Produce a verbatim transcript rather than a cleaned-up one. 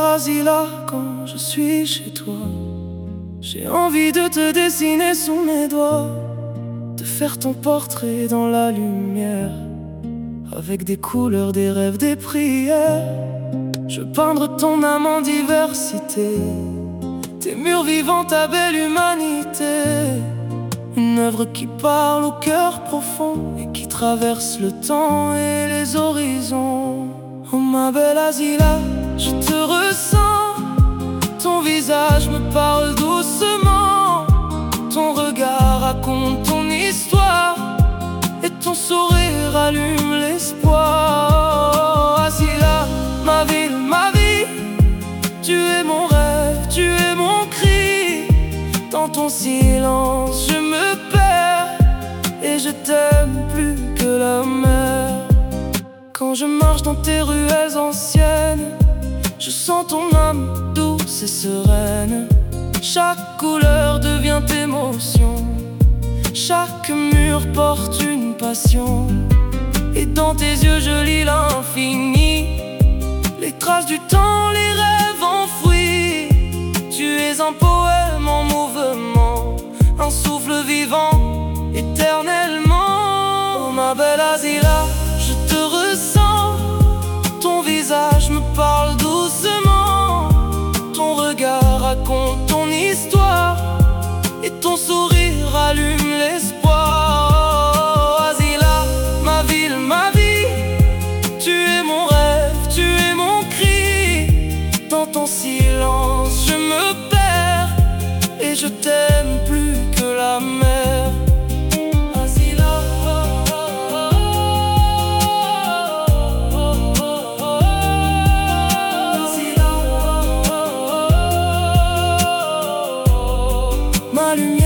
chère Asila, quand je suis chez toi, j'ai envie de te dessiner sous mes doigts, de faire ton portrait dans la lumière, avec des couleurs, des rêves, des prières. Je veux peindre ton âme en diversité, tes murs vivants, ta belle humanité. Une œuvre qui parle au cœur profond et qui traverse le temps et les horizons. Oh ma belle Asila, je te ressens, ton visage me parle doucement, ton regard raconte ton histoire et ton sourire allume l'espoir. Oh, Asila, ma ville, ma vie, tu es mon rêve, tu es mon cri. Dans ton silence je me perds et je t'aime plus que la mer. Quand je marche dans tes ruelles anciennes, je sens ton âme douce et sereine. Chaque couleur devient émotion, chaque mur porte une passion. Et dans tes yeux je lis l'infini, les traces du temps, les rêves enfouis. Tu es un poème en mouvement, un souffle vivant éternellement. Oh ma belle Asila, je te ressens, ton visage me parle doucement, ton regard raconte ton histoire et ton sourire allume l'espoir. Oh, Asila, ma ville, ma vie, tu es mon rêve, tu es mon cri. Dans ton silence je me perds et je t'aime plus que la mer. Asila, Asila, ma lumière.